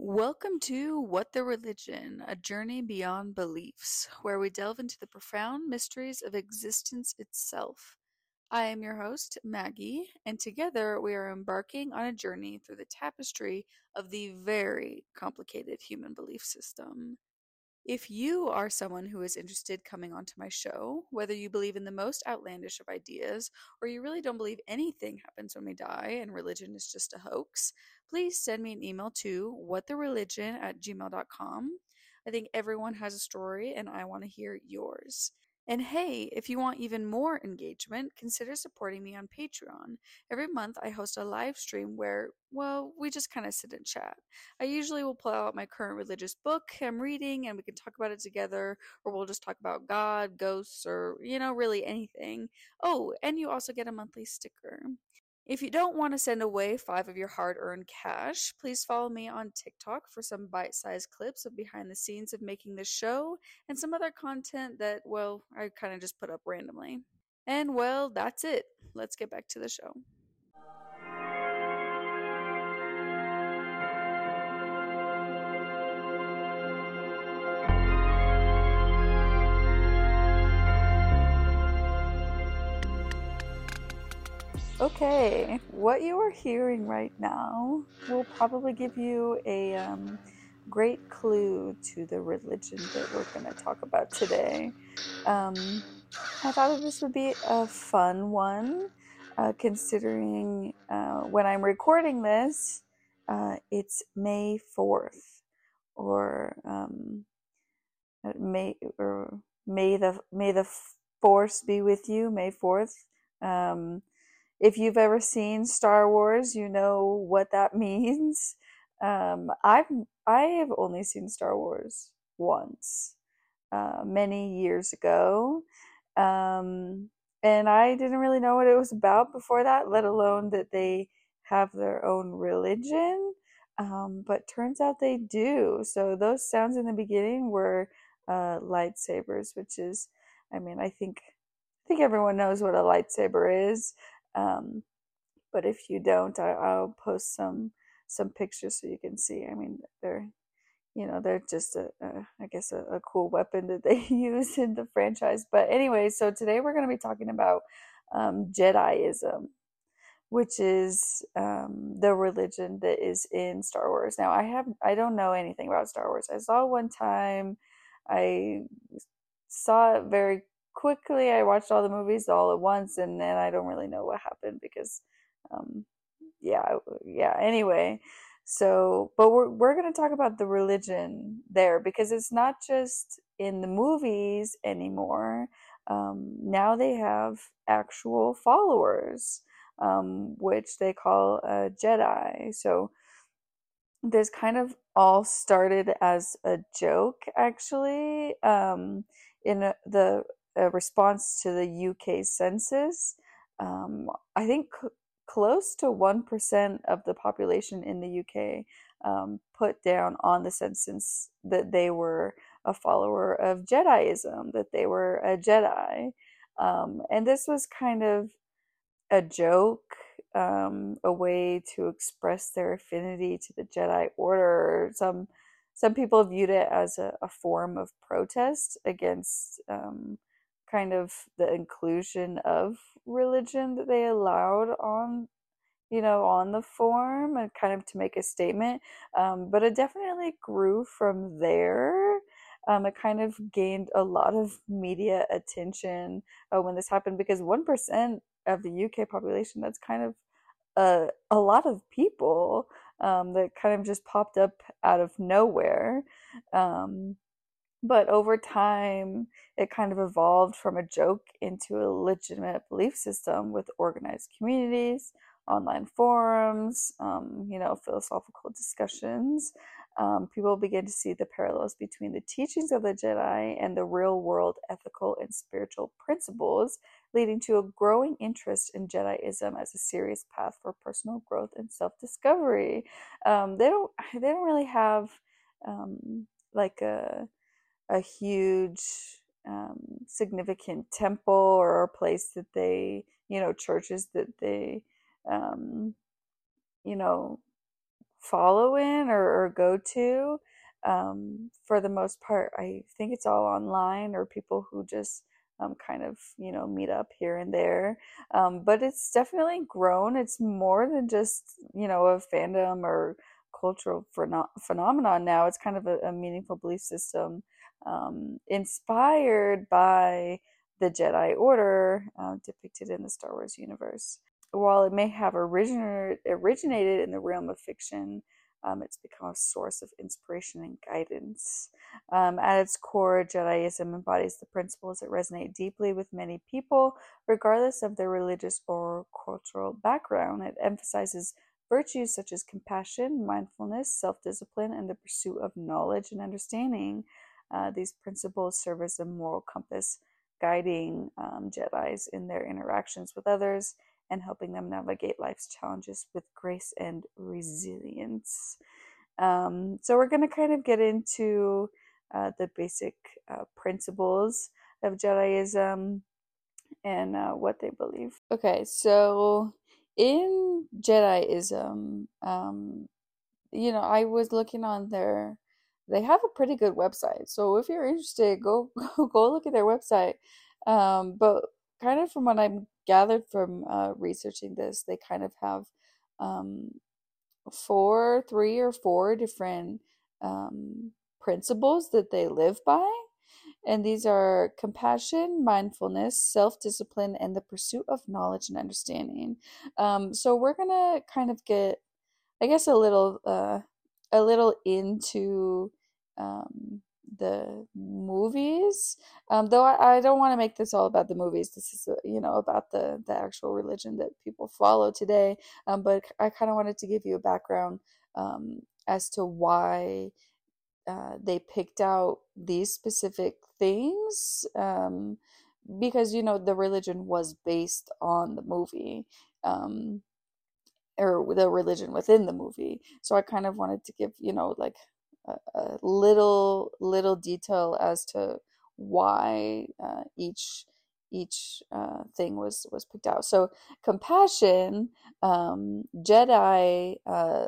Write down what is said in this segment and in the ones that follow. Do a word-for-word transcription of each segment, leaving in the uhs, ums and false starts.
Welcome to What the Religion, a journey beyond beliefs, where we delve into the profound mysteries of existence itself. I am your host, Maggie, and together we are embarking on a journey through the tapestry of the very complicated human belief system. If you are someone who is interested coming onto my show, whether you believe in the most outlandish of ideas or you really don't believe anything happens when we die and religion is just a hoax, please send me an email to whatthereligion at gmail dot com. I think everyone has a story and I want to hear yours. And hey, if you want even more engagement, consider supporting me on Patreon. Every month I host a live stream where, well, we just kind of sit and chat. I usually will pull out my current religious book I'm reading and we can talk about it together, or we'll just talk about God, ghosts, or, you know, really anything. Oh, and you also get a monthly sticker. If you don't want to send away five of your hard earned cash, please follow me on TikTok for some bite sized clips of behind the scenes of making this show and some other content that, well, I kind of just put up randomly. And, well, that's it. Let's get back to the show. Okay, what you are hearing right now will probably give you a um, great clue to the religion that we're going to talk about today. Um, I thought that this would be a fun one, uh, considering uh, when I'm recording this, uh, it's May fourth, or um, May or May the May the Force be with you, May fourth. Um, if you've ever seen Star Wars, you know what that means. Um, I've I have only seen Star Wars once, uh, many years ago, um, and I didn't really know what it was about before that, let alone that they have their own religion. Um, but turns out they do. So those sounds in the beginning were uh, lightsabers, which is, I mean, I think I think everyone knows what a lightsaber is. Um, but if you don't, I, I'll post some some pictures so you can see. I mean, they're you know they're just a, a I guess a, a cool weapon that they use in the franchise. But anyway, so today we're going to be talking about um, Jediism, which is um, the religion that is in Star Wars. Now, I have I don't know anything about Star Wars. I saw it one time. I saw it very quickly. I watched all the movies all at once, and then I don't really know what happened because, um, yeah, yeah. Anyway, so but we're we're gonna talk about the religion there because it's not just in the movies anymore. Um, now they have actual followers, um, which they call a Jedi. So this kind of all started as a joke, actually, um, in a, the a response to the U K census. Um, I think c- close to one percent of the population in the U K um, put down on the census that they were a follower of Jediism, that they were a Jedi. Um, and this was kind of a joke, um, a way to express their affinity to the Jedi Order. Some some people viewed it as a, a form of protest against um, kind of the inclusion of religion that they allowed on you know on the form, and kind of to make a statement. Um, but it definitely grew from there. Um, it kind of gained a lot of media attention uh, when this happened, because one percent of the U K population, that's kind of a, a lot of people, um, that kind of just popped up out of nowhere. Um, but over time, it kind of evolved from a joke into a legitimate belief system with organized communities, online forums, um, you know, philosophical discussions. Um, people begin to see the parallels between the teachings of the Jedi and the real world ethical and spiritual principles, leading to a growing interest in Jediism as a serious path for personal growth and self discovery. Um, they don't, they don't really have um, like a a huge um, significant temple or a place that they, you know, churches that they, um, you know, follow in or, or go to. Um, for the most part, I think it's all online or people who just um, kind of, you know, meet up here and there. Um, but it's definitely grown. It's more than just, you know, a fandom or cultural pheno- phenomenon now. It's kind of a, a meaningful belief system um, inspired by the Jedi Order uh, depicted in the Star Wars universe. While it may have originated originated in the realm of fiction, um, it's become a source of inspiration and guidance. Um, at its core, Jediism embodies the principles that resonate deeply with many people, regardless of their religious or cultural background. It emphasizes virtues such as compassion, mindfulness, self discipline, and the pursuit of knowledge and understanding. Uh, these principles serve as a moral compass, guiding um, Jedis in their interactions with others and helping them navigate life's challenges with grace and resilience. Um, so, we're going to kind of get into uh, the basic uh, principles of Jediism and uh, what they believe. Okay, so in Jediism, um, you know, I was looking on their, they have a pretty good website. So if you're interested, go go, go look at their website. Um, but kind of from what I'm gathered from uh, researching this, they kind of have um, four, three or four different um, principles that they live by. And these are compassion, mindfulness, self discipline, and the pursuit of knowledge and understanding. Um, so we're gonna kind of get, I guess, a little, uh, a little into um, the movies. Um, though I, I don't want to make this all about the movies. This is, uh, you know, about the the actual religion that people follow today. Um, but I kind of wanted to give you a background um, as to why uh, they picked out these specific things um, because you know the religion was based on the movie um, or the religion within the movie. So I kind of wanted to give you know like a, a little little detail as to why uh, each each uh, thing was was picked out. So compassion, um, Jedi. Uh,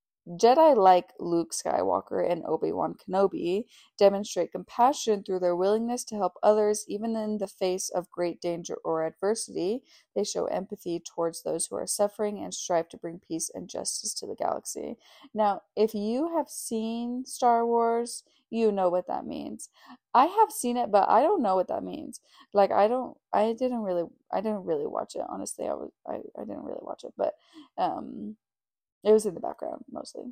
Jedi like Luke Skywalker and Obi-Wan Kenobi demonstrate compassion through their willingness to help others even in the face of great danger or adversity. They show empathy towards those who are suffering and strive to bring peace and justice to the galaxy. Now, if you have seen Star Wars, you know what that means. I have seen it, but I don't know what that means. Like I don't I didn't really I didn't really watch it, honestly. I was I, I didn't really watch it, but um it was in the background mostly.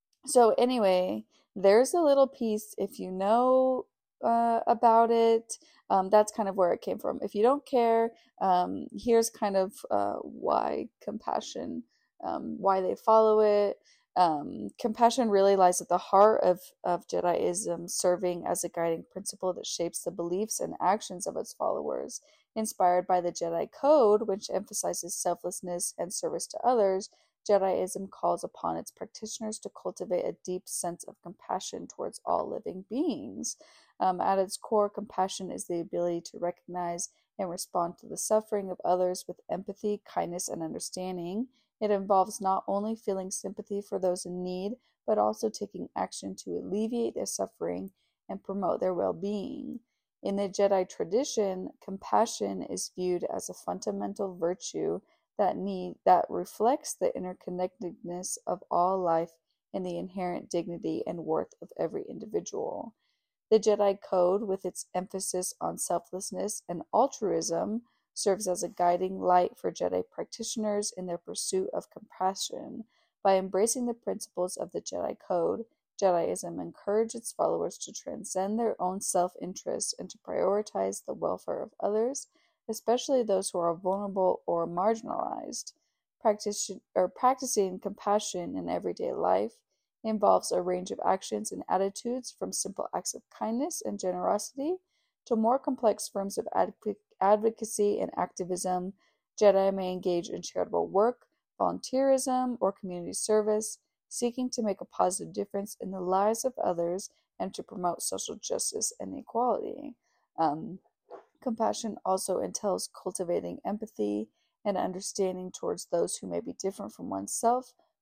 So anyway, there's a little piece if you know uh, about it. Um, that's kind of where it came from. If you don't care, um, here's kind of uh, why compassion, um, why they follow it. Um, compassion really lies at the heart of, of Jediism, serving as a guiding principle that shapes the beliefs and actions of its followers. Inspired by the Jedi Code, which emphasizes selflessness and service to others, Jediism calls upon its practitioners to cultivate a deep sense of compassion towards all living beings. Um, at its core, compassion is the ability to recognize and respond to the suffering of others with empathy, kindness, and understanding. It involves not only feeling sympathy for those in need, but also taking action to alleviate their suffering and promote their well being. In the Jedi tradition, compassion is viewed as a fundamental virtue that need that reflects the interconnectedness of all life and the inherent dignity and worth of every individual. The Jedi Code, with its emphasis on selflessness and altruism, serves as a guiding light for Jedi practitioners in their pursuit of compassion. By embracing the principles of the Jedi Code, Jediism encourages its followers to transcend their own self-interest and to prioritize the welfare of others, especially those who are vulnerable or marginalized. Practice, or practicing compassion in everyday life involves a range of actions and attitudes, from simple acts of kindness and generosity to more complex forms of adv- advocacy and activism. Jedi may engage in charitable work, volunteerism, or community service, seeking to make a positive difference in the lives of others and to promote social justice and equality. Um, Compassion also entails cultivating empathy and understanding towards those who may be different from oneself,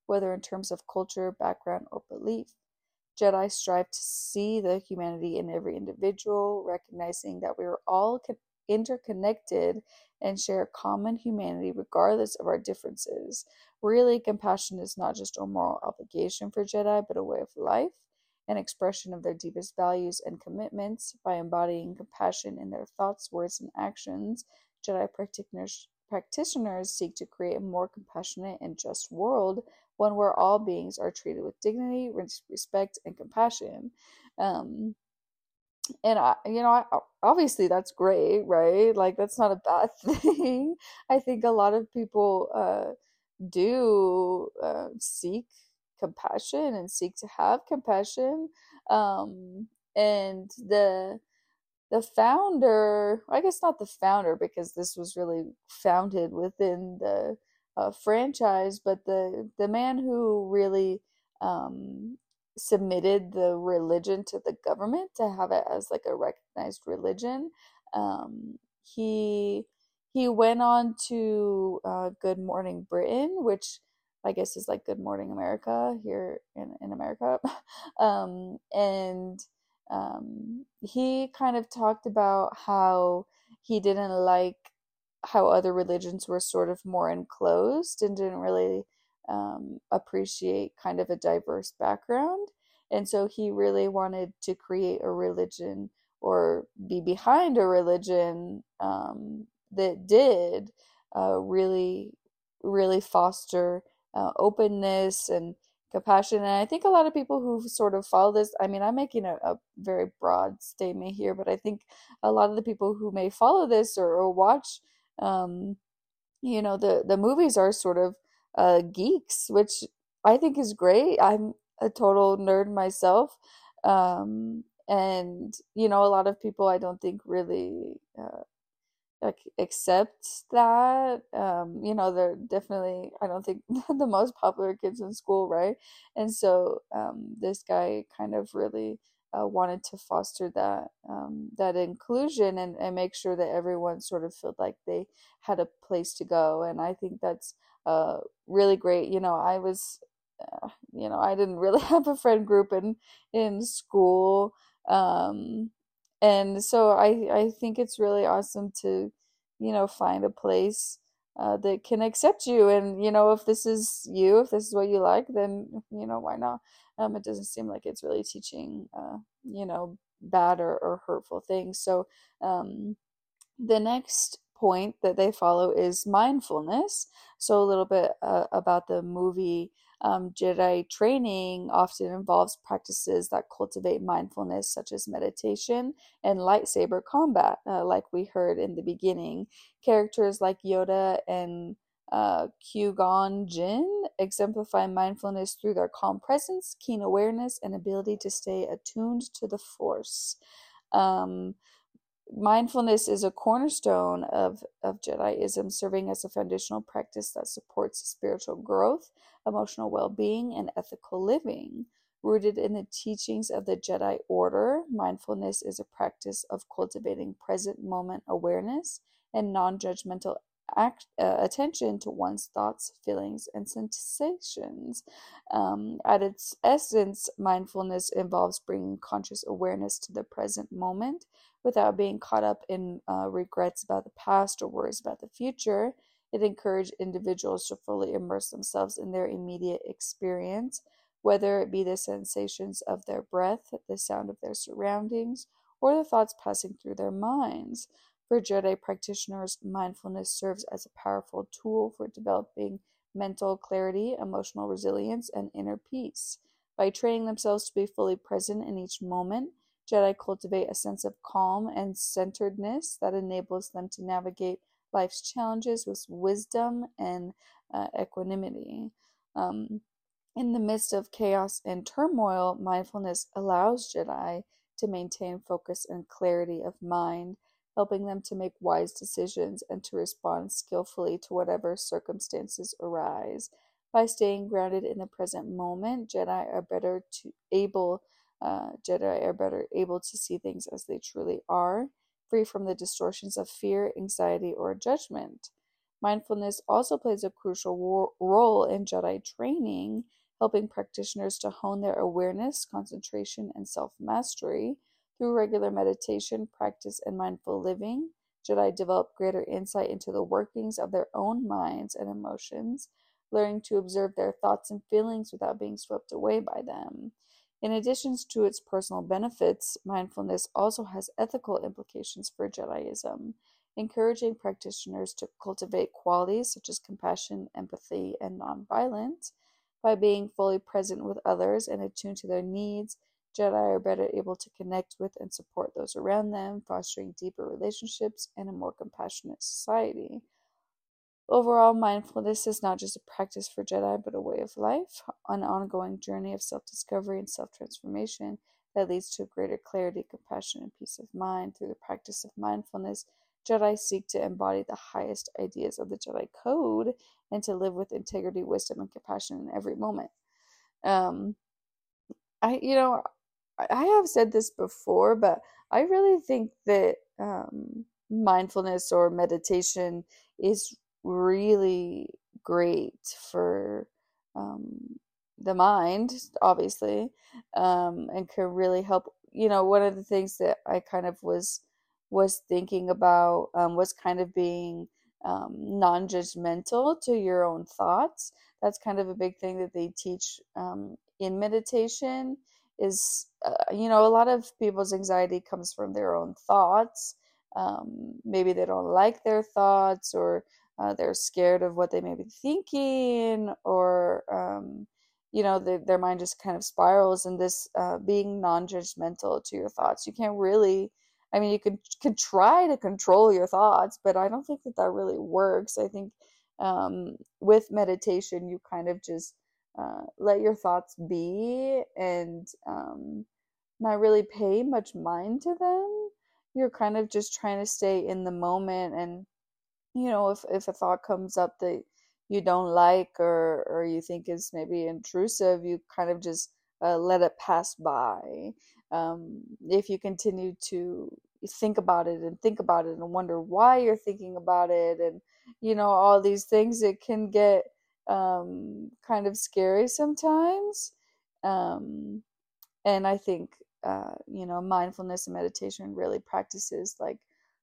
whether in terms of culture, background, or belief. Jedi strive to see the humanity in every individual, recognizing that we are all interconnected and share common humanity regardless of our differences. Really, compassion is not just a moral obligation for Jedi, but a way of life, an expression of their deepest values and commitments. By embodying compassion in their thoughts, words, and actions, Jedi practitioners practitioners seek to create a more compassionate and just world, one where all beings are treated with dignity, respect, and compassion. Um, and I, you know, I, obviously that's great, right? Like that's not a bad thing. I think a lot of people uh, do uh, seek compassion and seek to have compassion. Um, and the the founder, I guess not the founder because this was really founded within the uh, franchise, but the the man who really um, submitted the religion to the government to have it as like a recognized religion. Um, he he went on to uh, Good Morning Britain, which I guess is like Good Morning America here in in America, um, and um, he kind of talked about how he didn't like how other religions were sort of more enclosed and didn't really um, appreciate kind of a diverse background. And so he really wanted to create a religion or be behind a religion um, that did uh, really, really foster uh, openness and compassion. And I think a lot of people who sort of follow this, I mean, I'm making a, a very broad statement here, but I think a lot of the people who may follow this or, or watch, um, you know, the, the movies are sort of uh, geeks, which I think is great. I'm a total nerd myself. Um, and, you know, a lot of people I don't think really uh, like accept that. Um you know, they're definitely, I don't think, the most popular kids in school, right? And so um this guy kind of really uh, wanted to foster that um that inclusion and, and make sure that everyone sort of felt like they had a place to go. And I think that's uh really great. You know, I was uh, you know, I didn't really have a friend group in in school. um and so I I think it's really awesome to, you know, find a place uh, that can accept you. And, you know, if this is you, if this is what you like, then, you know, why not? Um, it doesn't seem like it's really teaching, uh, you know, bad or, or hurtful things. So, um, the next point that they follow is mindfulness. So, a little bit uh, about the movie. Um, Jedi training often involves practices that cultivate mindfulness, such as meditation and lightsaber combat, uh, like we heard in the beginning. Characters like Yoda and uh, Qui-Gon Jinn exemplify mindfulness through their calm presence, keen awareness, and ability to stay attuned to the Force. Um, Mindfulness is a cornerstone of, of Jediism, serving as a foundational practice that supports spiritual growth, emotional well being, and ethical living. Rooted in the teachings of the Jedi Order, mindfulness is a practice of cultivating present moment awareness and non judgmental act, uh, attention to one's thoughts, feelings, and sensations. Um, at its essence, mindfulness involves bringing conscious awareness to the present moment without being caught up in uh, regrets about the past or worries about the future. It encouraged individuals to fully immerse themselves in their immediate experience, whether it be the sensations of their breath, the sound of their surroundings, or the thoughts passing through their minds. For Jedi practitioners, mindfulness serves as a powerful tool for developing mental clarity, emotional resilience, and inner peace. By training themselves to be fully present in each moment, Jedi cultivate a sense of calm and centeredness that enables them to navigate life's challenges with wisdom and uh, equanimity. Um, in the midst of chaos and turmoil, mindfulness allows Jedi to maintain focus and clarity of mind, helping them to make wise decisions and to respond skillfully to whatever circumstances arise. By staying grounded in the present moment, Jedi are better to able uh, Jedi are better able to see things as they truly are, free from the distortions of fear, anxiety, or judgment. Mindfulness also plays a crucial wo- role in Jedi training, helping practitioners to hone their awareness, concentration, and self mastery. Through regular meditation, practice, and mindful living, Jedi develop greater insight into the workings of their own minds and emotions, learning to observe their thoughts and feelings without being swept away by them. In addition to its personal benefits, mindfulness also has ethical implications for Jediism, encouraging practitioners to cultivate qualities such as compassion, empathy, and nonviolence. By being fully present with others and attuned to their needs, Jedi are better able to connect with and support those around them, fostering deeper relationships and a more compassionate society. Overall, mindfulness is not just a practice for Jedi, but a way of life, an ongoing journey of self discovery and self transformation that leads to greater clarity, compassion, and peace of mind. Through the practice of mindfulness, Jedi seek to embody the highest ideas of the Jedi Code and to live with integrity, wisdom, and compassion in every moment. Um, I, you know, I have said this before, but I really think that um, mindfulness or meditation is really great for um, the mind, obviously, um, and can really help. You know, one of the things that I kind of was was thinking about um, was kind of being um, non-judgmental to your own thoughts. That's kind of a big thing that they teach um, in meditation is uh, you know, a lot of people's anxiety comes from their own thoughts. Um, maybe they don't like their thoughts, or uh, they're scared of what they may be thinking, or um, you know, their, their mind just kind of spirals. And this uh, being non-judgmental to your thoughts, you can't really, I mean, you can, can try to control your thoughts, but I don't think that that really works. I think um, with meditation, you kind of just uh, let your thoughts be, and um, not really pay much mind to them. You're kind of just trying to stay in the moment, and you know, if if a thought comes up that you don't like, or or you think is maybe intrusive, you kind of just uh, let it pass by. Um, if you continue to think about it and think about it and wonder why you're thinking about it, and you know, all these things, it can get um, kind of scary sometimes. Um, and I think uh, you know, mindfulness and meditation really practices like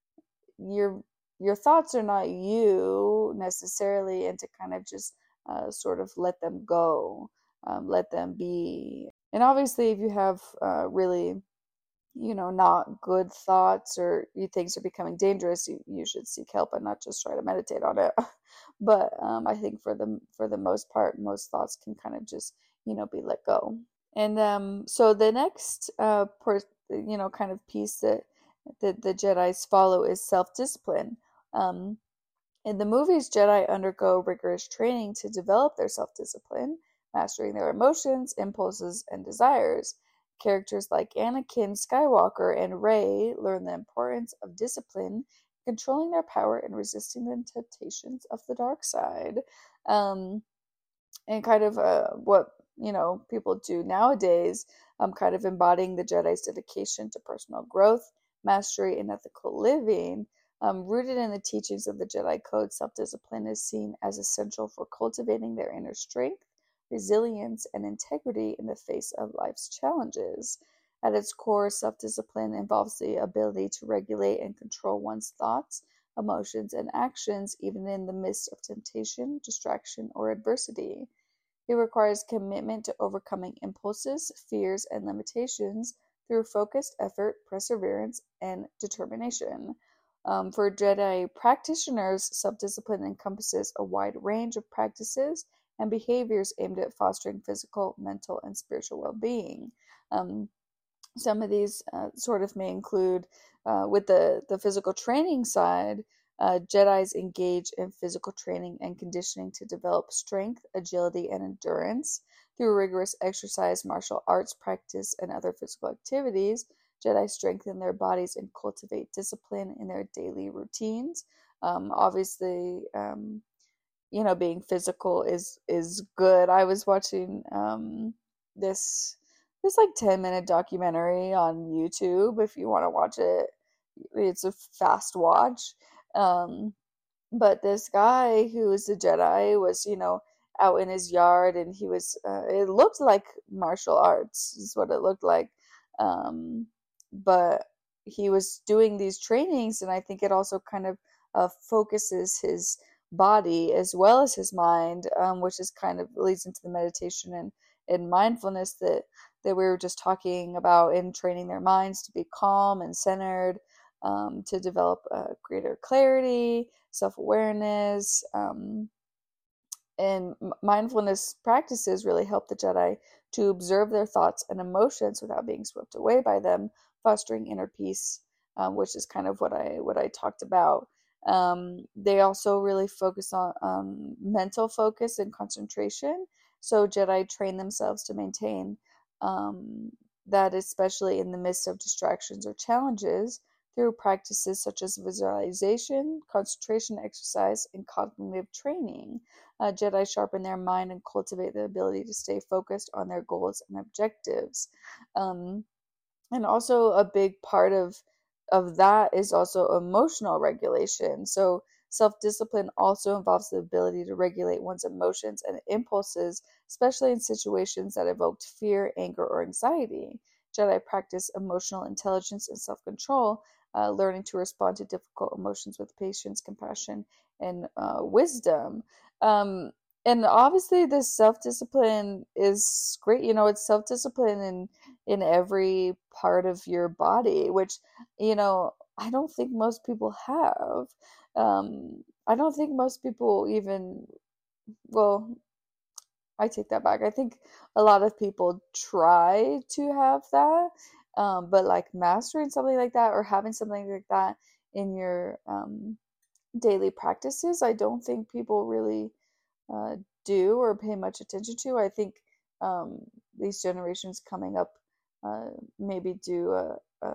your your thoughts are not you necessarily, and to kind of just uh, sort of let them go, um, let them be. And obviously, if you have uh, really, you know, not good thoughts, or you things are becoming dangerous, you, you should seek help and not just try to meditate on it. But um, I think for the for the most part, most thoughts can kind of just, you know, be let go. And um, so the next, uh, per, you know, kind of piece that that the Jedi's follow is self-discipline. Um, in the movies, Jedi undergo rigorous training to develop their self-discipline, mastering their emotions, impulses, and desires. Characters like Anakin Skywalker and Rey learn the importance of discipline, controlling their power and resisting the temptations of the dark side. Um, and kind of uh, what, you know, people do nowadays, um, kind of embodying the Jedi's dedication to personal growth, mastery, and ethical living. Um, rooted in the teachings of the Jedi Code, self-discipline is seen as essential for cultivating their inner strength, resilience, and integrity in the face of life's challenges. At its core, self-discipline involves the ability to regulate and control one's thoughts, emotions, and actions, even in the midst of temptation, distraction, or adversity. It requires commitment to overcoming impulses, fears, and limitations through focused effort, perseverance, and determination. Um, for Jedi practitioners, self discipline encompasses a wide range of practices and behaviors aimed at fostering physical, mental, and spiritual well being. Um, some of these uh, sort of may include, uh, with the, the physical training side, uh, Jedis engage in physical training and conditioning to develop strength, agility, and endurance. Through rigorous exercise, martial arts practice, and other physical activities, Jedi strengthen their bodies and cultivate discipline in their daily routines. Um, obviously, um, you know, being physical is is good. I was watching um, this this like ten minute documentary on YouTube. If you want to watch it, it's a fast watch. Um, But this guy who was a Jedi was, you know, out in his yard, and he was, uh, it looked like martial arts, is what it looked like. Um, but he was doing these trainings, and I think it also kind of uh, focuses his body as well as his mind, um, which is kind of leads into the meditation and, and mindfulness that, that we were just talking about, in training their minds to be calm and centered, um, to develop uh, greater clarity, self awareness, um, and mindfulness practices really help the Jedi to observe their thoughts and emotions without being swept away by them, fostering inner peace, um, which is kind of what I what I talked about. Um, they also really focus on um, mental focus and concentration. So Jedi train themselves to maintain um, that, especially in the midst of distractions or challenges, through practices such as visualization, concentration exercise, and cognitive training. Uh, Jedi sharpen their mind and cultivate the ability to stay focused on their goals and objectives. Um, and also a big part of of that is also emotional regulation. So self-discipline also involves the ability to regulate one's emotions and impulses, especially in situations that evoked fear, anger, or anxiety. Jedi practice emotional intelligence and self-control, uh, learning to respond to difficult emotions with patience, compassion, and uh, wisdom. Um, and obviously, this self-discipline is great. You know, it's self-discipline in in every part of your body, which, you know, I don't think most people have. Um, I don't think most people even, well, I take that back. I think a lot of people try to have that, um, but like mastering something like that or having something like that in your um, daily practices, I don't think people really uh, do or pay much attention to. I think um, these generations coming up uh, maybe do a, a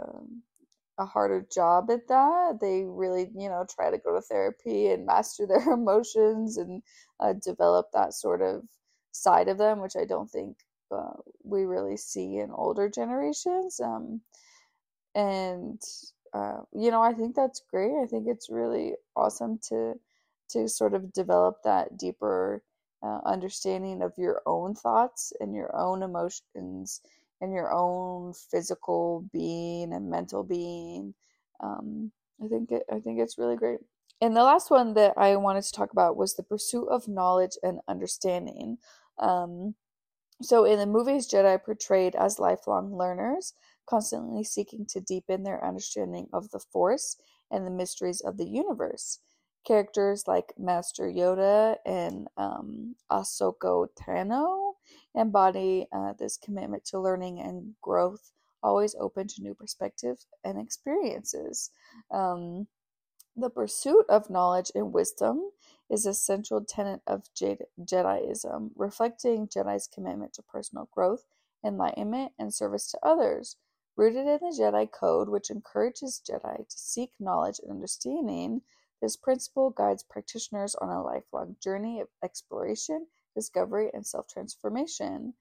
a harder job at that. They really, you know, try to go to therapy and master their emotions and uh, develop that sort of side of them, which I don't think uh, we really see in older generations. Um, and uh, you know, I think that's great. I think it's really awesome to to sort of develop that deeper uh, understanding of your own thoughts and your own emotions and your own physical being and mental being. um, I think it, I think it's really great. And the last one that I wanted to talk about was the pursuit of knowledge and understanding. um, so in the movies, Jedi are portrayed as lifelong learners, constantly seeking to deepen their understanding of the Force and the mysteries of the universe. Characters like Master Yoda and um, Ahsoka Tano embody uh, this commitment to learning and growth, always open to new perspectives and experiences. Um, the pursuit of knowledge and wisdom is a central tenet of Jediism, reflecting Jedi's commitment to personal growth, enlightenment, and service to others. Rooted in the Jedi Code, which encourages Jedi to seek knowledge and understanding, this principle guides practitioners on a lifelong journey of exploration, discovery, and self transformation.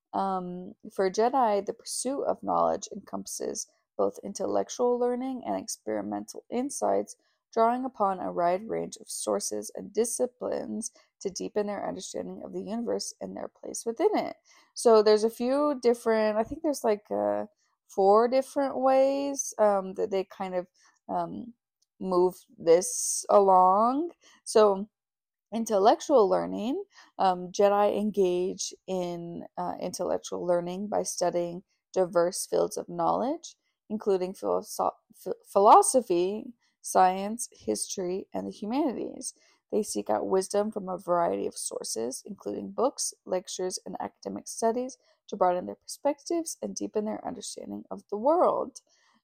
Um, for Jedi, the pursuit of knowledge encompasses both intellectual learning and experimental insights, drawing upon a wide range of sources and disciplines to deepen their understanding of the universe and their place within it. So there's a few different, I think there's like uh, four different ways um, that they kind of um, move this along. So intellectual learning, um, Jedi engage in uh, intellectual learning by studying diverse fields of knowledge, including philosoph- philosophy, science, history, and the humanities. They seek out wisdom from a variety of sources, including books, lectures, and academic studies, to broaden their perspectives and deepen their understanding of the world.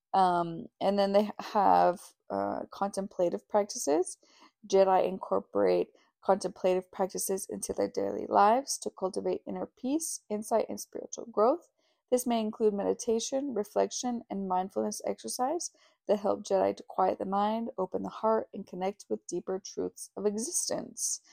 Um, and then they have uh, contemplative practices. Jedi incorporate contemplative practices into their daily lives to cultivate inner peace, insight, and spiritual growth. This may include meditation, reflection, and mindfulness exercise that help Jedi to quiet the mind, open the heart, and connect with deeper truths of existence.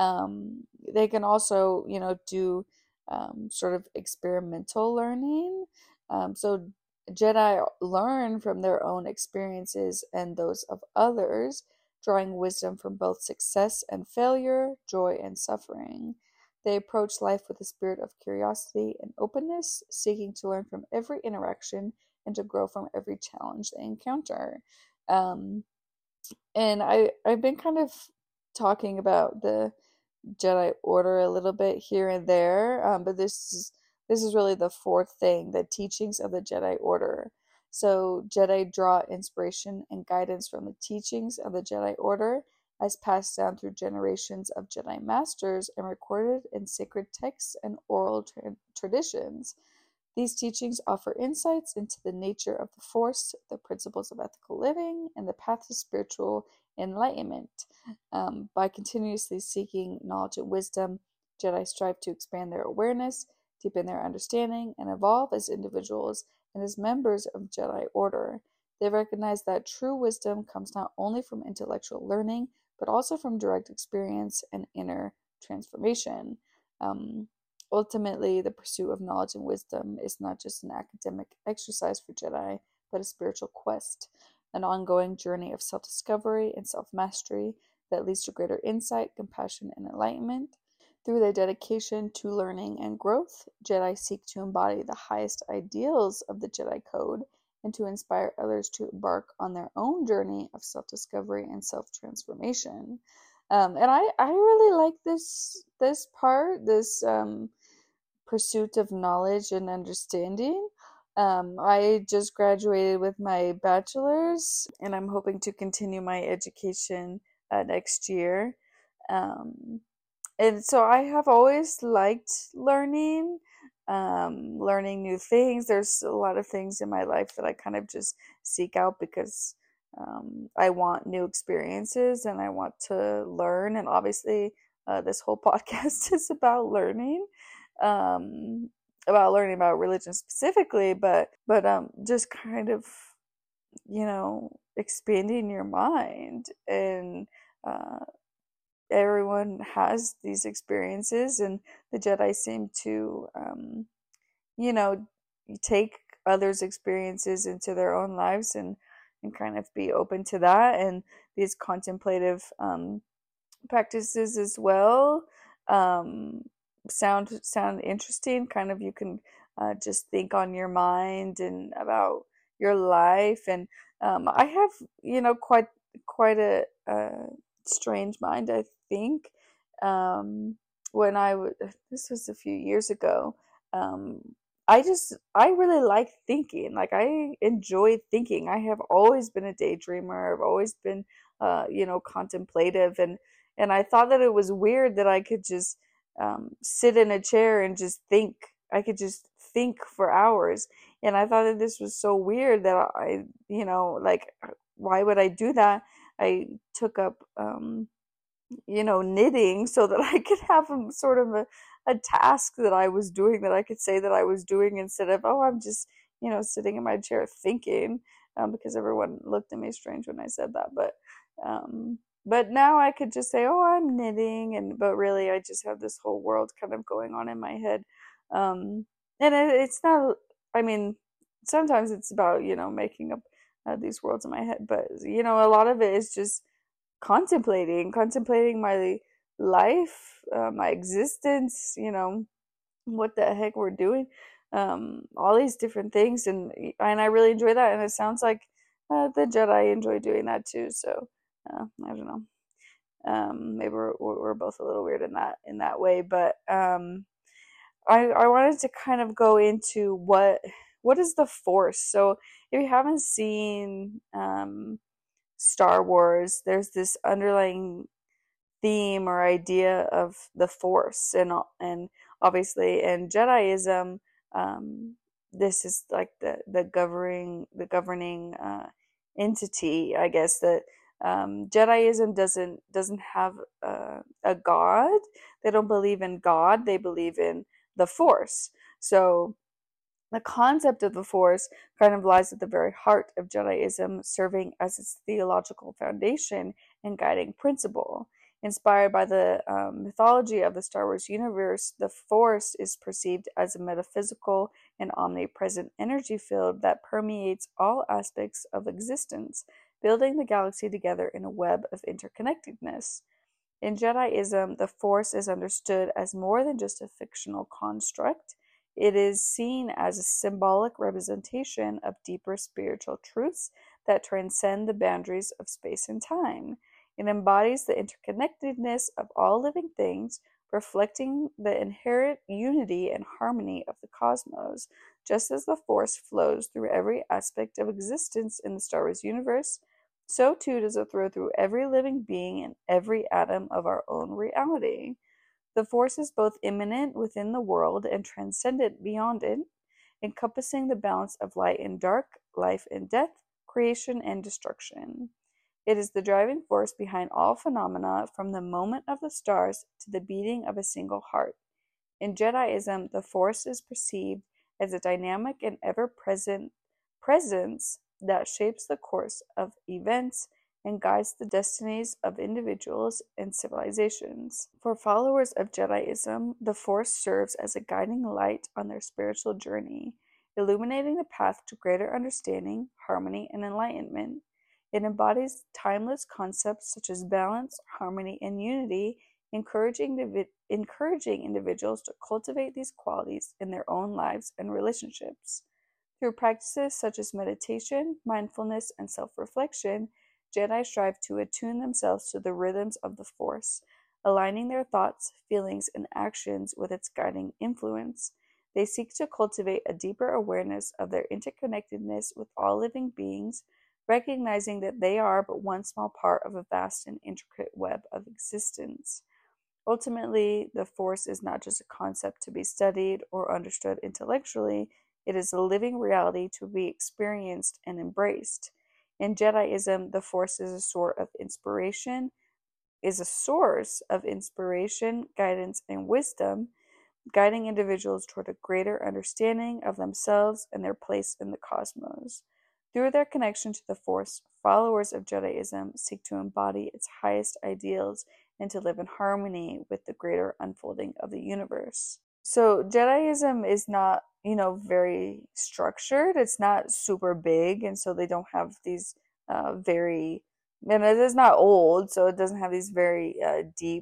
Um, they can also, you know, do um, sort of experimental learning. Um, so Jedi learn from their own experiences and those of others, drawing wisdom from both success and failure, joy and suffering. They approach life with a spirit of curiosity and openness, seeking to learn from every interaction and to grow from every challenge they encounter. Um, and I, I've been kind of talking about the Jedi Order a little bit here and there, um, but this is this is really the fourth thing, the teachings of the Jedi Order. So Jedi draw inspiration and guidance from the teachings of the Jedi Order as passed down through generations of Jedi Masters and recorded in sacred texts and oral tra- traditions. These teachings offer insights into the nature of the Force, the principles of ethical living, and the path to spiritual enlightenment. Um, by continuously seeking knowledge and wisdom, Jedi strive to expand their awareness, deepen their understanding, and evolve as individuals and as members of Jedi Order. They recognize that true wisdom comes not only from intellectual learning, but also from direct experience and inner transformation. Um, Ultimately, the pursuit of knowledge and wisdom is not just an academic exercise for Jedi, but a spiritual quest, an ongoing journey of self-discovery and self-mastery that leads to greater insight, compassion, and enlightenment. Through their dedication to learning and growth, Jedi seek to embody the highest ideals of the Jedi Code and to inspire others to embark on their own journey of self-discovery and self-transformation. Um, and I, I really like this this part, this um, pursuit of knowledge and understanding. Um, I just graduated with my bachelor's, and I'm hoping to continue my education uh, next year. Um, and so I have always liked learning, um, learning new things. There's a lot of things in my life that I kind of just seek out because um, I want new experiences and I want to learn. And obviously, uh, this whole podcast is about learning, um, about learning about religion specifically, but but um, just kind of, you know, expanding your mind and. Uh, everyone has these experiences, and the Jedi seem to, um, you know, take others' experiences into their own lives and and kind of be open to that, and these contemplative um, practices as well um, sound sound interesting. Kind of, you can uh, just think on your mind and about your life, and um, I have, you know, quite quite a, a strange mind, I think. Um, when I w- this was a few years ago. Um, I just I really like thinking. Like, I enjoy thinking. I have always been a daydreamer. I've always been, uh, you know, contemplative, and and I thought that it was weird that I could just um, sit in a chair and just think. I could just think for hours. And I thought that this was so weird that I, you know, like, why would I do that? I took up, um, you know, knitting so that I could have a sort of a, a task that I was doing, that I could say that I was doing, instead of, oh, I'm just, you know, sitting in my chair thinking, um, because everyone looked at me strange when I said that. But, um, but now I could just say, oh, I'm knitting, and but really I just have this whole world kind of going on in my head. Um, and it, it's not, I mean, sometimes it's about, you know, making up uh, these worlds in my head, but, you know, a lot of it is just contemplating, contemplating my life, uh, my existence, you know, what the heck we're doing, um, all these different things, and and I really enjoy that, and it sounds like uh, the Jedi enjoy doing that too. So uh, I don't know. Um, maybe we're we're both a little weird in that in that way, but um, I I wanted to kind of go into what what is the Force. So if you haven't seen um, Star Wars, there's this underlying theme or idea of the Force, and and obviously in Jediism, um, this is like the the governing the governing uh, entity, I guess, that um, Jediism doesn't doesn't have a, a god. They don't believe in God. They believe in the Force. So the concept of the Force kind of lies at the very heart of Judaism, serving as its theological foundation and guiding principle. Inspired by the um, mythology of the Star Wars universe, the Force is perceived as a metaphysical and omnipresent energy field that permeates all aspects of existence, building the galaxy together in a web of interconnectedness. In Jediism, the Force is understood as more than just a fictional construct. It is seen as a symbolic representation of deeper spiritual truths that transcend the boundaries of space and time. It embodies the interconnectedness of all living things, reflecting the inherent unity and harmony of the cosmos. Just as the Force flows through every aspect of existence in the Star Wars universe, so too does it flow through every living being and every atom of our own reality. The Force is both immanent within the world and transcendent beyond it, encompassing the balance of light and dark, life and death, creation and destruction. It is the driving force behind all phenomena, from the moment of the stars to the beating of a single heart. In Jediism, the Force is perceived as a dynamic and ever-present presence that shapes the course of events and guides the destinies of individuals and civilizations. For followers of Jediism, the Force serves as a guiding light on their spiritual journey, illuminating the path to greater understanding, harmony, and enlightenment. It embodies timeless concepts such as balance, harmony, and unity, encouraging, encouraging individuals to cultivate these qualities in their own lives and relationships. Through practices such as meditation, mindfulness, and self-reflection, Jedi strive to attune themselves to the rhythms of the Force, aligning their thoughts, feelings, and actions with its guiding influence. They seek to cultivate a deeper awareness of their interconnectedness with all living beings, recognizing that they are but one small part of a vast and intricate web of existence. Ultimately, the Force is not just a concept to be studied or understood intellectually. It is a living reality to be experienced and embraced. In Jediism, the Force is a sort of inspiration, is a source of inspiration, guidance, and wisdom, guiding individuals toward a greater understanding of themselves and their place in the cosmos. Through their connection to the Force, followers of Jediism seek to embody its highest ideals and to live in harmony with the greater unfolding of the universe. So Jediism is not, you know, very structured. It's not super big, and so they don't have these uh, very, and it is not old, so it doesn't have these very uh, deep,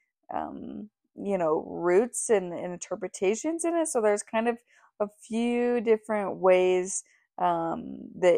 um, you know, roots and, and interpretations in it. So there's kind of a few different ways um, that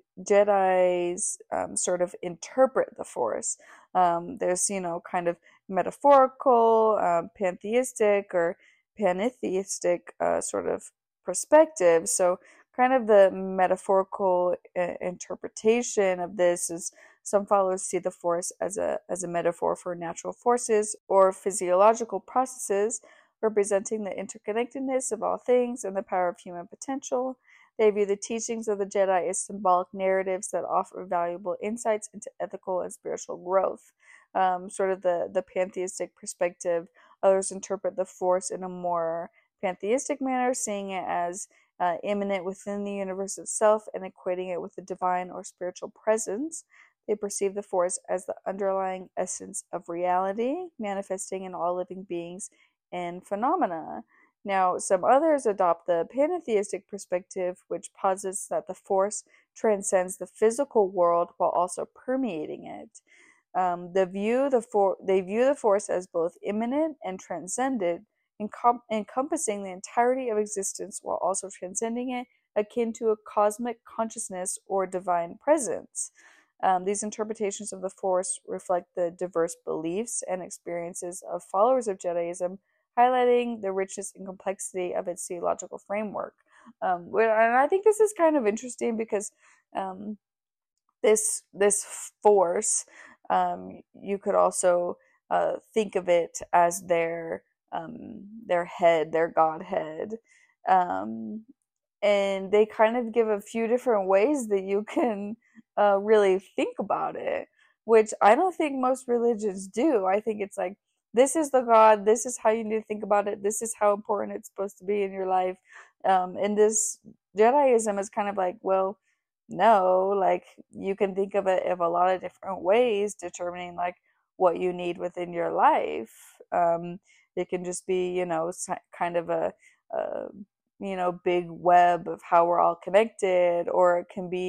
Jedis um, sort of interpret the Force. Um, there's, you know, kind of metaphorical, um, pantheistic, or pantheistic uh, sort of perspective. So kind of the metaphorical uh, interpretation of this is some followers see the Force as a as a metaphor for natural forces or physiological processes, representing the interconnectedness of all things and the power of human potential. They view the teachings of the Jedi as symbolic narratives that offer valuable insights into ethical and spiritual growth. Um, sort of the, the pantheistic perspective. Others interpret the Force in a more pantheistic manner, seeing it as uh, immanent within the universe itself and equating it with the divine or spiritual presence. They perceive the Force as the underlying essence of reality, manifesting in all living beings and phenomena. Now, some others adopt the pantheistic perspective, which posits that the Force transcends the physical world while also permeating it. Um, the view the for- they view the Force as both immanent and transcendent, encom- encompassing the entirety of existence while also transcending it, akin to a cosmic consciousness or divine presence. Um, these interpretations of the Force reflect the diverse beliefs and experiences of followers of Jediism, highlighting the richness and complexity of its theological framework. Um, and I think this is kind of interesting because um, this this Force, um, you could also uh, think of it as their um, their head, their Godhead. Um, and they kind of give a few different ways that you can uh, really think about it, which I don't think most religions do. I think it's like, this is the God, this is how you need to think about it, this is how important it's supposed to be in your life. Um, and this Jediism is kind of like, well, no, like you can think of it of a lot of different ways, determining like what you need within your life. Um, it can just be, you know, kind of a, a you know, big web of how we're all connected, or it can be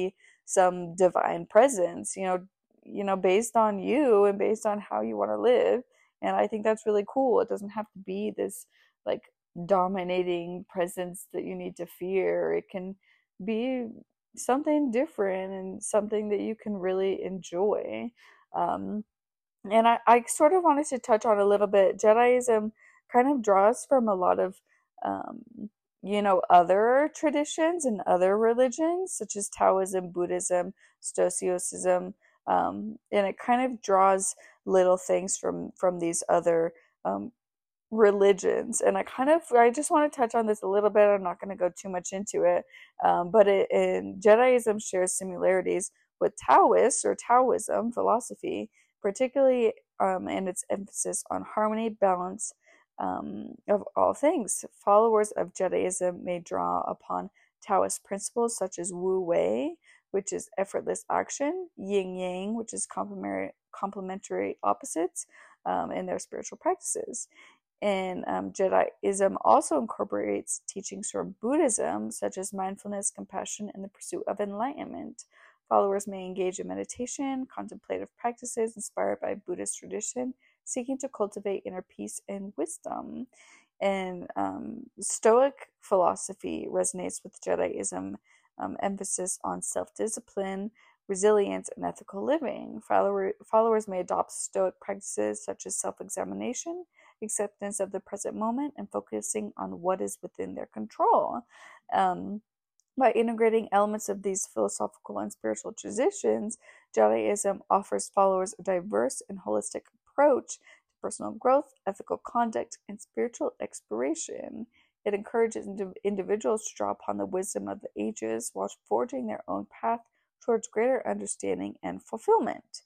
some divine presence, you know, you know, based on you and based on how you want to live. And I think that's really cool. It doesn't have to be this like dominating presence that you need to fear. It can be something different and something that you can really enjoy. Um, and I, I sort of wanted to touch on a little bit. Jediism kind of draws from a lot of, um, you know, other traditions and other religions, such as Taoism, Buddhism, Stoicism, um, and it kind of draws little things from from these other um, religions. And I kind of I just want to touch on this a little bit. I'm not going to go too much into it, um, but it, in Jediism shares similarities with Taoist or Taoism philosophy, particularly um, in its emphasis on harmony, balance um, of all things. Followers of Jediism may draw upon Taoist principles such as Wu Wei, which is effortless action, Yin Yang, which is complementary complementary opposites um, in their spiritual practices. And um, Jediism also incorporates teachings from Buddhism, such as mindfulness, compassion, and the pursuit of enlightenment. Followers may engage in meditation, contemplative practices inspired by Buddhist tradition, seeking to cultivate inner peace and wisdom. And um, Stoic philosophy resonates with Jediism, um, emphasis on self-discipline, resilience, and ethical living. Follower, followers may adopt Stoic practices such as self-examination, acceptance of the present moment, and focusing on what is within their control. Um, by integrating elements of these philosophical and spiritual traditions, Judaism offers followers a diverse and holistic approach to personal growth, ethical conduct, and spiritual exploration. It encourages ind- individuals to draw upon the wisdom of the ages while forging their own path towards greater understanding and fulfillment.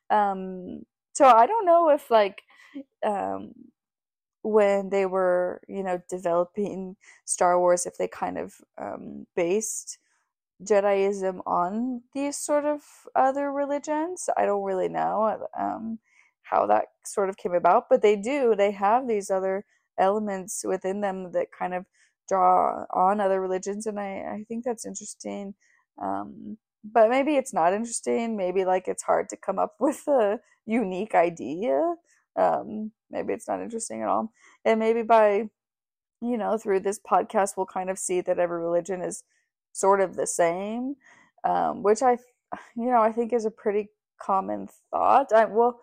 Um, so I don't know if like um, when they were, you know, developing Star Wars, if they kind of um, based Jediism on these sort of other religions. I don't really know um, how that sort of came about, but they do. They have these other elements within them that kind of draw on other religions, and I, I think that's interesting. Um, but maybe it's not interesting. Maybe like it's hard to come up with a unique idea. Um, maybe it's not interesting at all. And maybe by, you know, through this podcast, we'll kind of see that every religion is sort of the same, um, which I, you know, I think is a pretty common thought. I, well,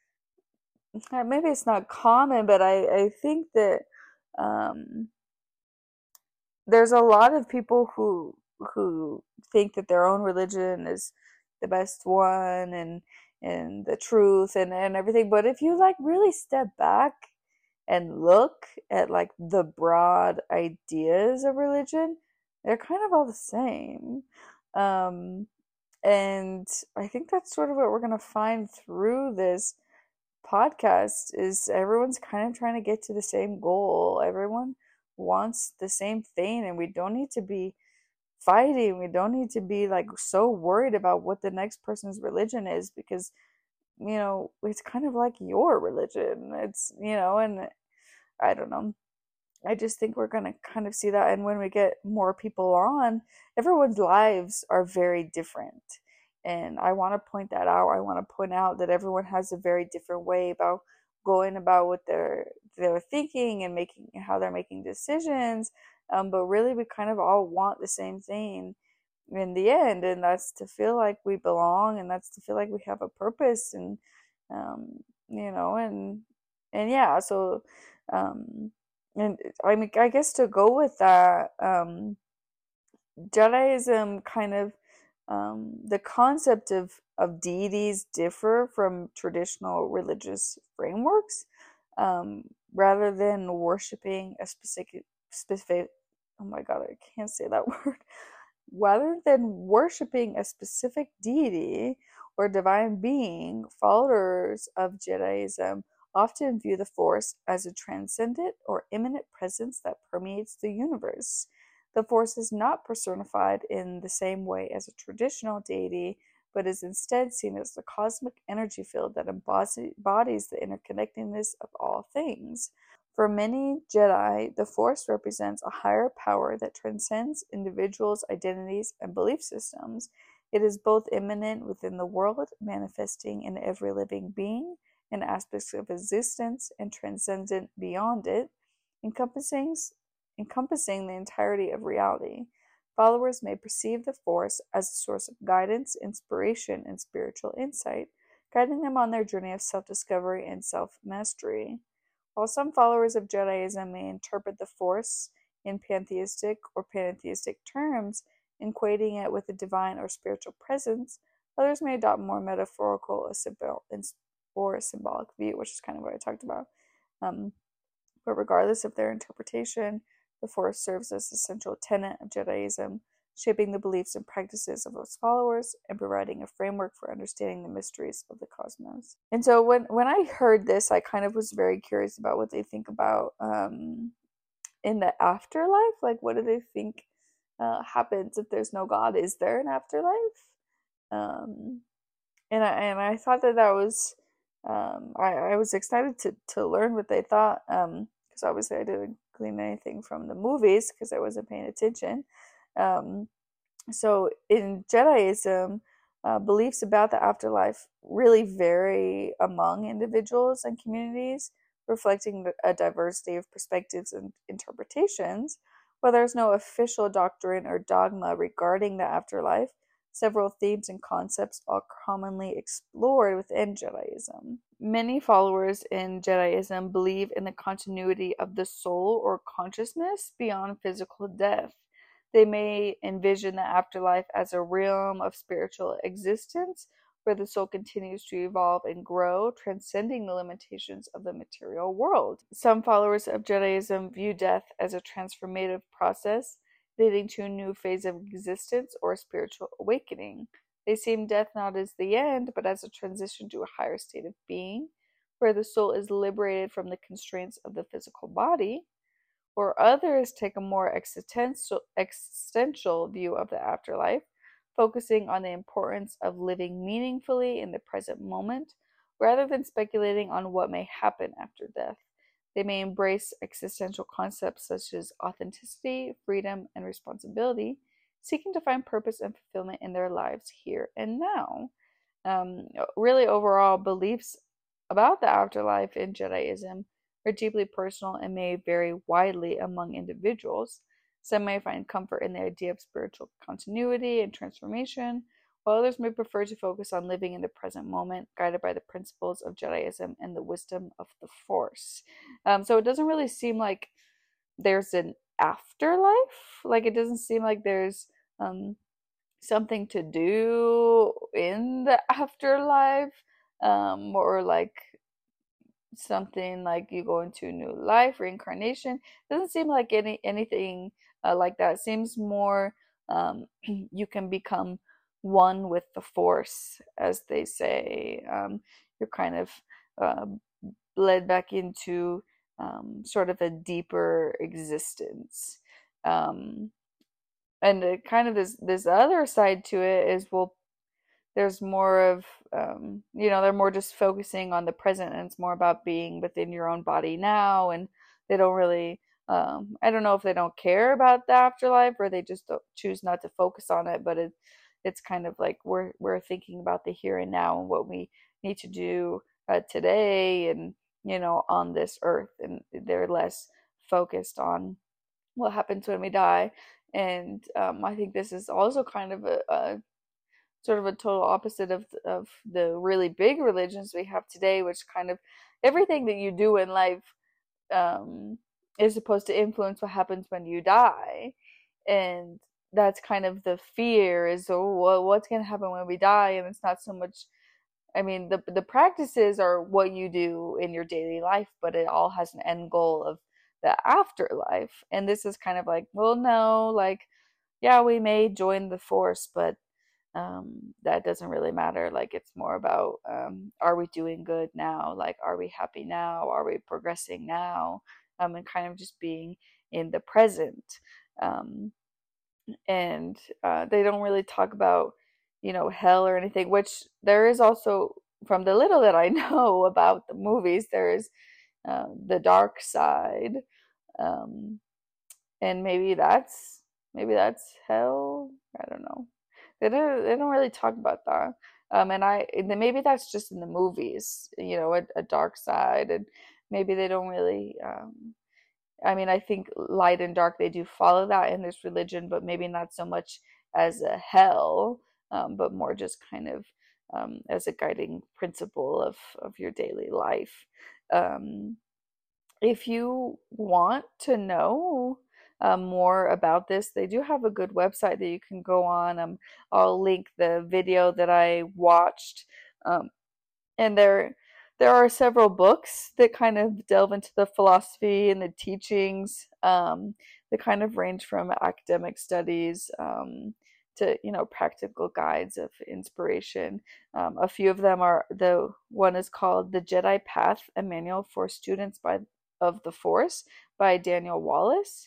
maybe it's not common, but I, I think that um, there's a lot of people who who think that their own religion is the best one and and the truth and, and everything. But if you like really step back and look at like the broad ideas of religion, they're kind of all the same. Um, and I think that's sort of what we're going to find through this podcast is everyone's kind of trying to get to the same goal. Everyone wants the same thing, and we don't need to be fighting. We don't need to be like so worried about what the next person's religion is, because you know it's kind of like your religion. It's, you know, and I don't know. I just think we're going to kind of see that. And when we get more people on, everyone's lives are very different. And I want to point that out. I want to point out that everyone has a very different way about going about what they're they're thinking and making how they're making decisions. Um, but really, we kind of all want the same thing in the end, and that's to feel like we belong, and that's to feel like we have a purpose, and um, you know, and and yeah. So, um, and I mean, I guess to go with that, um, Judaism kind of um, the concept of of deities differ from traditional religious frameworks. Um, rather than worshiping a specific specific, oh my god, I can't say that word. Rather than worshiping a specific deity or divine being, followers of Judaism often view the Force as a transcendent or immanent presence that permeates the universe. The Force is not personified in the same way as a traditional deity, but is instead seen as the cosmic energy field that embodies the interconnectedness of all things. For many Jedi, the Force represents a higher power that transcends individuals' identities and belief systems. It is both immanent within the world, manifesting in every living being, and aspects of existence, and transcendent beyond it, encompassing, encompassing the entirety of reality. Followers may perceive the Force as a source of guidance, inspiration, and spiritual insight, guiding them on their journey of self-discovery and self-mastery. While some followers of Jediism may interpret the Force in pantheistic or panentheistic terms, equating it with a divine or spiritual presence, others may adopt more metaphorical or symbolic view, which is kind of what I talked about. Um, but regardless of their interpretation, the Force serves as a central tenet of Jediism, shaping the beliefs and practices of its followers and providing a framework for understanding the mysteries of the cosmos. And so when, when I heard this, I kind of was very curious about what they think about um, in the afterlife. Like, what do they think uh, happens if there's no God? Is there an afterlife? Um, and, I, and I thought that that was, um, I, I was excited to, to learn what they thought, um, because obviously I didn't glean anything from the movies because I wasn't paying attention. Um, so in Jediism, uh, beliefs about the afterlife really vary among individuals and communities, reflecting a diversity of perspectives and interpretations. While there's no official doctrine or dogma regarding the afterlife, several themes and concepts are commonly explored within Jediism. Many followers in Jediism believe in the continuity of the soul or consciousness beyond physical death. They may envision the afterlife as a realm of spiritual existence where the soul continues to evolve and grow, transcending the limitations of the material world. Some followers of Jediism view death as a transformative process, leading to a new phase of existence or spiritual awakening. They see death not as the end, but as a transition to a higher state of being, where the soul is liberated from the constraints of the physical body. Or others take a more existential, existential view of the afterlife, focusing on the importance of living meaningfully in the present moment, rather than speculating on what may happen after death. They may embrace existential concepts such as authenticity, freedom, and responsibility, seeking to find purpose and fulfillment in their lives here and now. Um, really, overall, beliefs about the afterlife in Jediism are deeply personal and may vary widely among individuals. Some may find comfort in the idea of spiritual continuity and transformation, while others may prefer to focus on living in the present moment, guided by the principles of Jediism and the wisdom of the Force. Um, so it doesn't really seem like there's an afterlife. Like, it doesn't seem like there's um, something to do in the afterlife, um, or like something like you go into a new life, reincarnation. Doesn't seem like any anything uh, like that. It seems more um, you can become one with the Force, as they say. Um, you're kind of uh, led back into um, sort of a deeper existence. Um, and it kind of this this other side to it is, well, there's more of um, you know, they're more just focusing on the present, and it's more about being within your own body now, and they don't really um, I don't know if they don't care about the afterlife or they just don't choose not to focus on it, but it it's kind of like we're we're thinking about the here and now and what we need to do uh, today, and you know, on this earth, and they're less focused on what happens when we die. And um, I think this is also kind of a, a sort of a total opposite of of the really big religions we have today, which kind of everything that you do in life um, is supposed to influence what happens when you die. And that's kind of the fear is, oh, what's going to happen when we die? And it's not so much, I mean, the the practices are what you do in your daily life, but it all has an end goal of the afterlife. And this is kind of like, well, no, like, yeah, we may join the Force, but um, that doesn't really matter. Like, it's more about, um, are we doing good now? Like, are we happy now? Are we progressing now? Um, and kind of just being in the present. Um, and uh, they don't really talk about, you know, hell or anything, which there is also, from the little that I know about the movies, there is uh, the dark side. Um, and maybe that's, maybe that's hell. I don't know. They don't they don't really talk about that. Um, and I and then maybe that's just in the movies, you know, a, a dark side, and maybe they don't really. Um, I mean, I think light and dark they do follow that in this religion, but maybe not so much as a hell, um, but more just kind of um, as a guiding principle of of your daily life. Um, if you want to know um, more about this, they do have a good website that you can go on. Um, I'll link the video that I watched, um, and there there are several books that kind of delve into the philosophy and the teachings. Um, that kind of range from academic studies um, to you know practical guides of inspiration. Um, a few of them are the one is called The Jedi Path: A Manual for Students by of the Force by Daniel Wallace.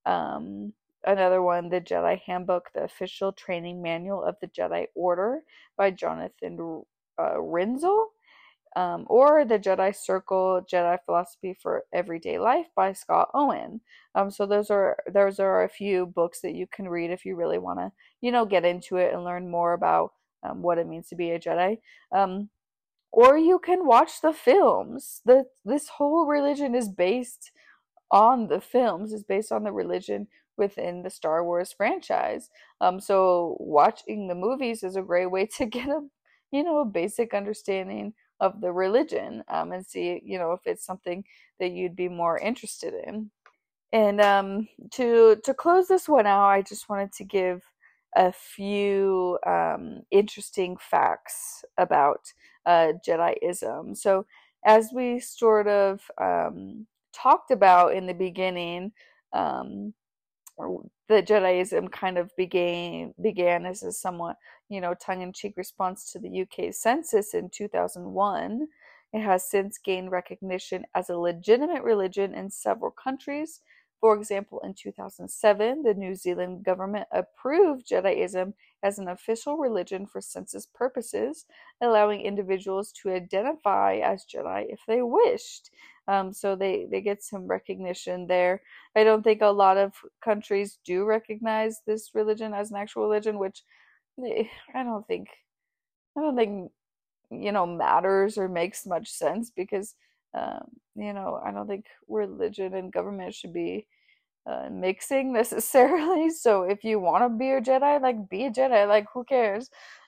Um, Another one, The Jedi Handbook: The Official Training Manual of the Jedi Order by Jonathan uh, Rinzel, um, or The Jedi Circle: Jedi Philosophy for Everyday Life by Scott Owen. Um, so those are those are a few books that you can read if you really want to, you know, get into it and learn more about um, what it means to be a Jedi. Um, or you can watch the films. The this whole religion is based on the films, is based on the religion within the Star Wars franchise. Um, so watching the movies is a great way to get a, you know, a basic understanding of the religion, um, and see, you know, if it's something that you'd be more interested in. And um, to to close this one out, I just wanted to give a few um, interesting facts about uh, Jediism. So, as we sort of um, talked about in the beginning, um, the Jediism kind of began began as a somewhat, you know, tongue-in-cheek response to the U K census in two thousand one. It has since gained recognition as a legitimate religion in several countries. For example, in two thousand seven, the New Zealand government approved Jediism as an official religion for census purposes, allowing individuals to identify as Jedi if they wished. Um, so they, they get some recognition there. I don't think a lot of countries do recognize this religion as an actual religion, which eh, I don't think I don't think you know matters or makes much sense because um, you know I don't think religion and government should be uh, mixing necessarily. So if you want to be a Jedi, like be a Jedi. Like who cares?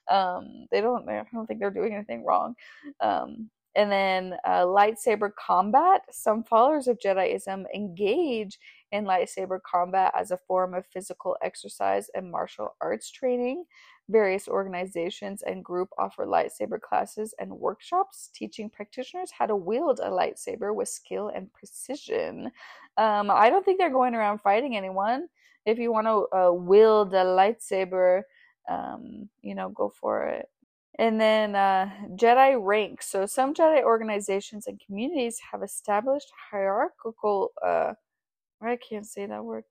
Um, they don't. I don't think they're doing anything wrong. Um, and then uh, lightsaber combat. Some followers of Jediism engage in lightsaber combat as a form of physical exercise and martial arts training. Various organizations and group offer lightsaber classes and workshops teaching practitioners how to wield a lightsaber with skill and precision. Um, I don't think they're going around fighting anyone. If you want to uh, wield a lightsaber, um, you know, go for it. And then uh, Jedi ranks. So some Jedi organizations and communities have established hierarchical. Uh, I can't say that word.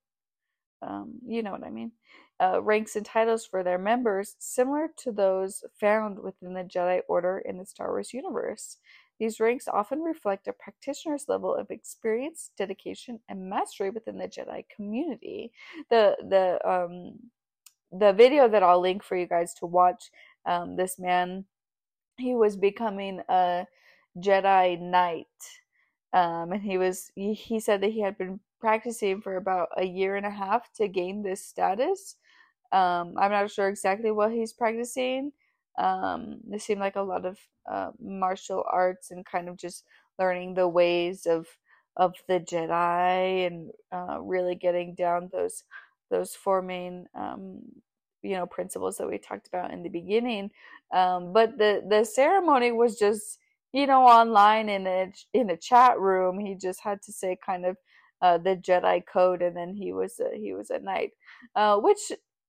Um, you know what I mean. Uh, ranks and titles for their members, similar to those found within the Jedi Order in the Star Wars universe. These ranks often reflect a practitioner's level of experience, dedication, and mastery within the Jedi community. The the um, the video that I'll link for you guys to watch, um, this man, he was becoming a Jedi Knight, um, and he was he, he said that he had been practicing for about a year and a half to gain this status. Um, I'm not sure exactly what he's practicing. Um, it seemed like a lot of uh, martial arts and kind of just learning the ways of of the Jedi and uh, really getting down those those four main um, you know principles that we talked about in the beginning. Um, but the the ceremony was just you know online in a in a chat room. He just had to say kind of uh, the Jedi code, and then he was a, he was a knight, uh, which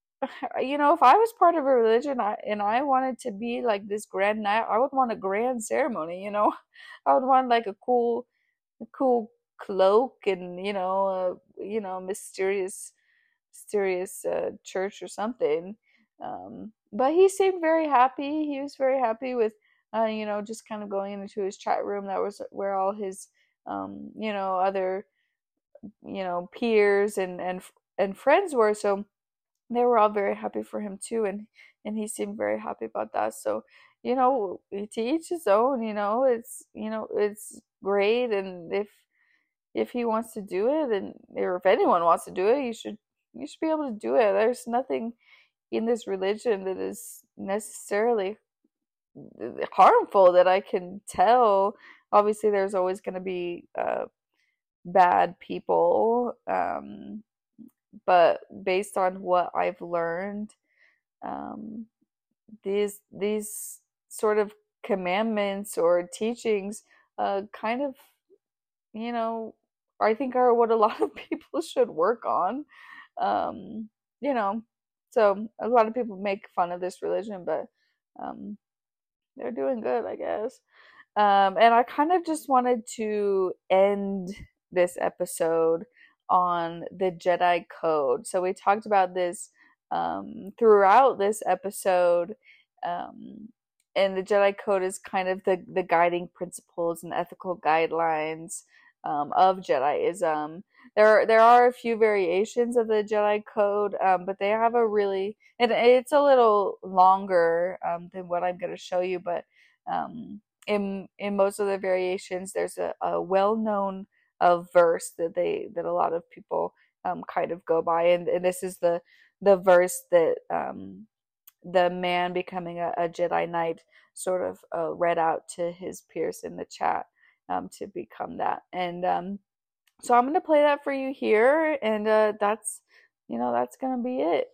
you know, if I was part of a religion I, and I wanted to be like this grand night, I would want a grand ceremony, you know. I would want like a cool, a cool cloak and you know, uh, you know, mysterious, mysterious uh, church or something. Um, but he seemed very happy. He was very happy with, uh, you know, just kind of going into his chat room. That was where all his, um, you know, other, you know, peers and and and friends were. So they were all very happy for him too, and and he seemed very happy about that. So, you know, to each his own. You know, it's you know it's great, and if if he wants to do it, and or if anyone wants to do it, you should you should be able to do it. There's nothing in this religion that is necessarily harmful that I can tell. Obviously, there's always going to be uh, bad people, um, but based on what I've learned, um, these these sort of commandments or teachings, uh, kind of, you know, I think are what a lot of people should work on. Um, you know, so a lot of people make fun of this religion, but um, they're doing good, I guess. Um, and I kind of just wanted to end this episode on the Jedi Code. So we talked about this um, throughout this episode. Um, and the Jedi Code is kind of the, the guiding principles and ethical guidelines um, of Jediism. There, there are a few variations of the Jedi Code, um, but they have a really, and it's a little longer um, than what I'm going to show you, but um, in in most of the variations, there's a, a well-known uh, verse that they that a lot of people um, kind of go by, and, and this is the the verse that um, the man becoming a, a Jedi Knight sort of uh, read out to his peers in the chat um, to become that. And um, so I'm gonna play that for you here, and uh, that's you know that's gonna be it.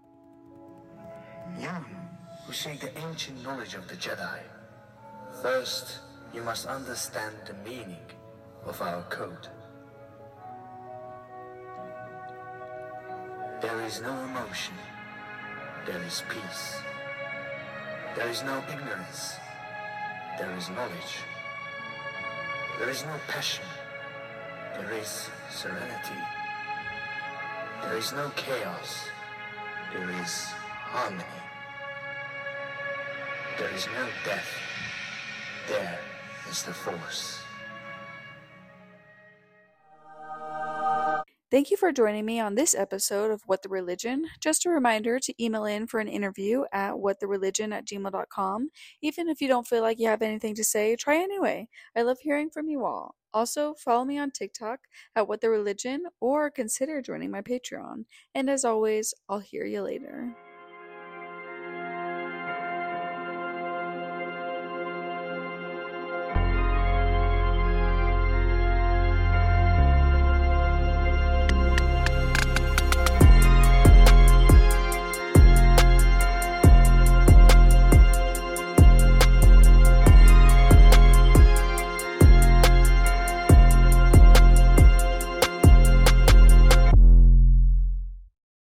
You who seek the ancient knowledge of the Jedi, first you must understand the meaning of our code. There is no emotion, there is peace. There is no ignorance, there is knowledge. There is no passion, there is serenity. There is no chaos, there is harmony. There is no death, there is the Force. Thank you for joining me on this episode of What the Religion. Just a reminder to email in for an interview at whatthereligion at gmail dot com. Even if you don't feel like you have anything to say, try anyway. I love hearing from you all. Also, follow me on TikTok at What the Religion, or consider joining my Patreon. And as always, I'll hear you later.